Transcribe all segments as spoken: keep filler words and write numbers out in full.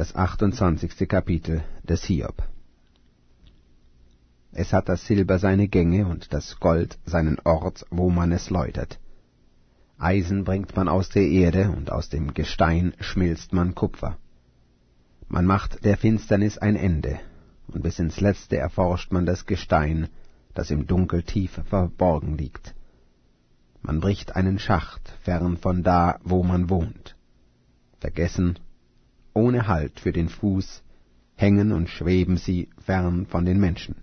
Das achtundzwanzigste Kapitel des Hiob. Es hat das Silber seine Gänge und das Gold seinen Ort, wo man es läutert. Eisen bringt man aus der Erde, und aus dem Gestein schmilzt man Kupfer. Man macht der Finsternis ein Ende, und bis ins Letzte erforscht man das Gestein, das im Dunkel tief verborgen liegt. Man bricht einen Schacht fern von da, wo man wohnt. Vergessen, ohne Halt für den Fuß, hängen und schweben sie fern von den Menschen.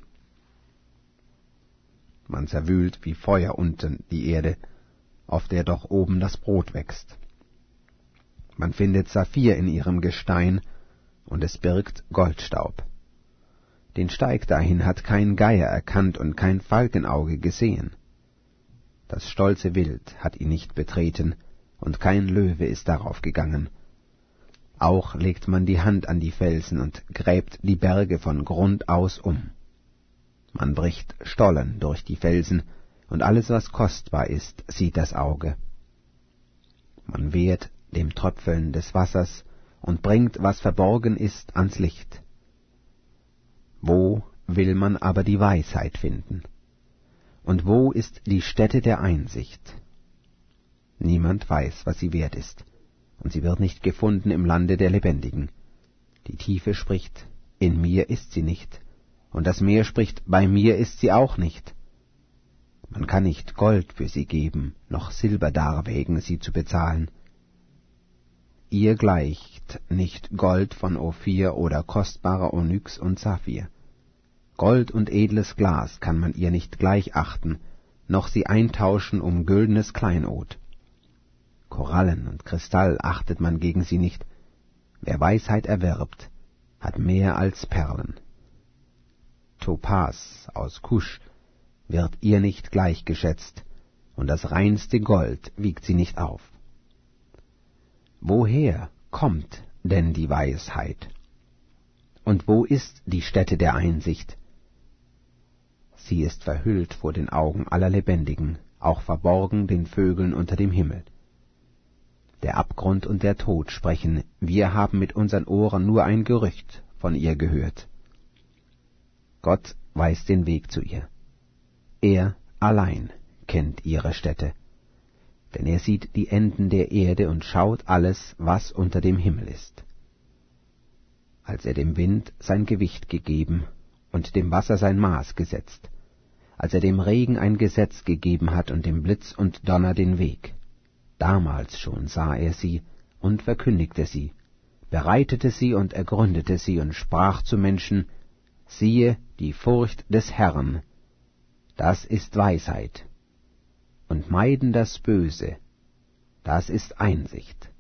Man zerwühlt wie Feuer unten die Erde, auf der doch oben das Brot wächst. Man findet Saphir in ihrem Gestein, und es birgt Goldstaub. Den Steig dahin hat kein Geier erkannt und kein Falkenauge gesehen. Das stolze Wild hat ihn nicht betreten, und kein Löwe ist darauf gegangen. Auch legt man die Hand an die Felsen und gräbt die Berge von Grund aus um. Man bricht Stollen durch die Felsen, und alles, was kostbar ist, sieht das Auge. Man wehrt dem Tröpfeln des Wassers und bringt, was verborgen ist, ans Licht. Wo will man aber die Weisheit finden? Und wo ist die Stätte der Einsicht? Niemand weiß, was sie wert ist, und sie wird nicht gefunden im Lande der Lebendigen. Die Tiefe spricht, in mir ist sie nicht, und das Meer spricht, bei mir ist sie auch nicht. Man kann nicht Gold für sie geben, noch Silber darwägen, sie zu bezahlen. Ihr gleicht nicht Gold von Ophir oder kostbarer Onyx und Saphir. Gold und edles Glas kann man ihr nicht gleich achten, noch sie eintauschen um güldenes Kleinod. Korallen und Kristall achtet man gegen sie nicht. Wer Weisheit erwirbt, hat mehr als Perlen. Topas aus Kusch wird ihr nicht gleichgeschätzt, und das reinste Gold wiegt sie nicht auf. Woher kommt denn die Weisheit? Und wo ist die Stätte der Einsicht? Sie ist verhüllt vor den Augen aller Lebendigen, auch verborgen den Vögeln unter dem Himmel. Der Abgrund und der Tod sprechen, wir haben mit unseren Ohren nur ein Gerücht von ihr gehört. Gott weiß den Weg zu ihr. Er allein kennt ihre Stätte, denn er sieht die Enden der Erde und schaut alles, was unter dem Himmel ist. Als er dem Wind sein Gewicht gegeben und dem Wasser sein Maß gesetzt, als er dem Regen ein Gesetz gegeben hat und dem Blitz und Donner den Weg, damals schon sah er sie und verkündigte sie, bereitete sie und ergründete sie und sprach zu Menschen, siehe, die Furcht des Herrn, das ist Weisheit, und meiden das Böse, das ist Einsicht.